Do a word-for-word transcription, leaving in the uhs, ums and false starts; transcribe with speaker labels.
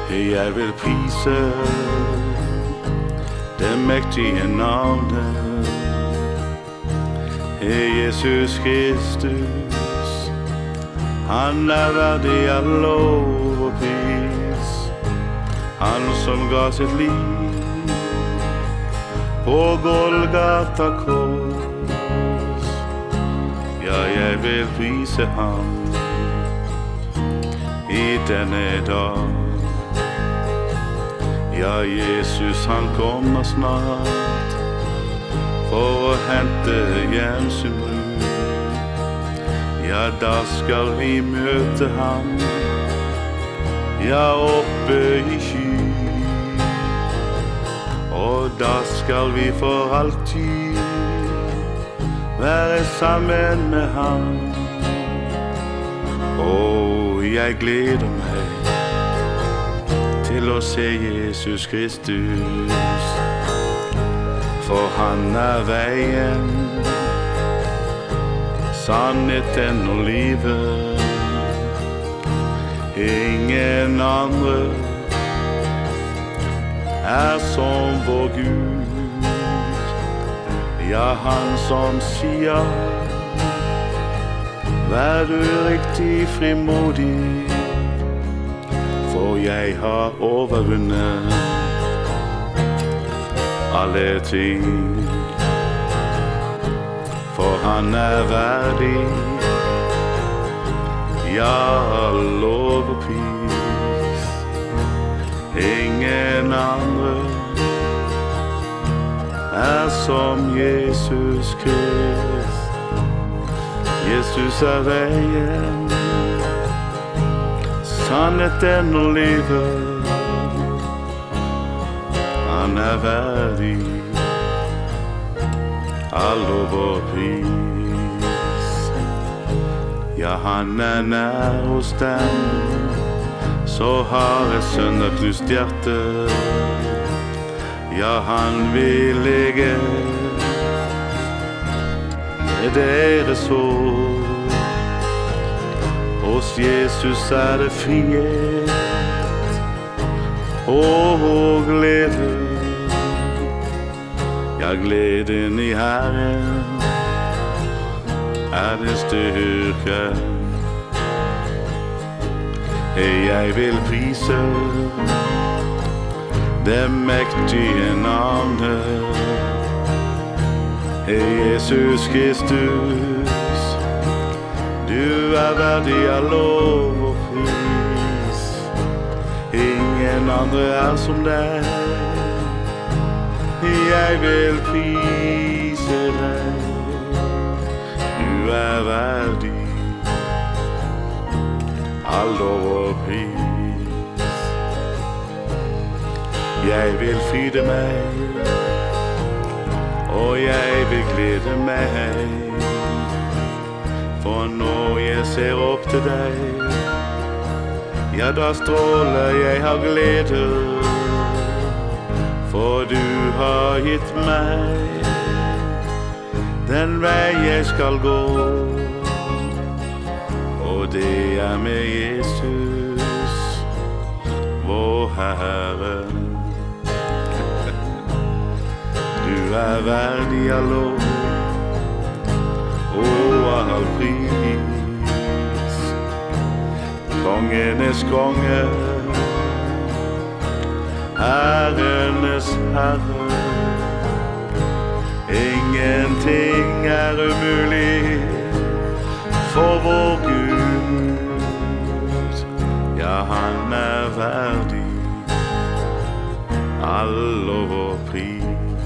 Speaker 1: Jeg vil prise det mektige navnet, Jesus Kristus. Han er verdig av lov og pris, han som ga sitt liv på Golgata kors. Ja, jeg vil prise ham i denne dag. Ja, Jesus han kommer snart for å hente hjem sin brud. Ja, da skal vi møte ham, ja, oppe i sky. Og da skal vi for alltid være sammen med ham. Og jeg gleder meg til å se Jesus Kristus, for han er veien, sannheten og livet. Ingen andre er som vår Gud. Ja, han som sier, vær du riktig frimodig, for jeg har overvunnet alle ting. For han er verdig, ja, lov og pris. Ingen andre er som Jesus Krist. Jesus er veien, sannheten og livet. Han er verdig av lov og pris. Ja, han er nær hos dem så har et sønderknust hjerte. Ja, han vil ligge med deres hår. Hos Jesus er det frihet og glede. Ja, gleden i Herren er det styrke. Jeg vil prise det mektige navnet, Jesus Kristus. Du er verdig av lov og pris. Ingen andre er som deg. Jeg vil prise deg. Du er verdig av lov og pris. Jeg vil fryde meg, og jeg vil glede meg, for når jeg ser opp til deg, ja, da stråler jeg av glede, for du har gitt meg den vei jeg skal gå, og det er med Jesus, vår Herre. Du er verdig av lov og all pris. Kongenes konge, Herrenes Herre. Ingenting er umulig for vår Gud. Ja, han er verdig all lov og pris.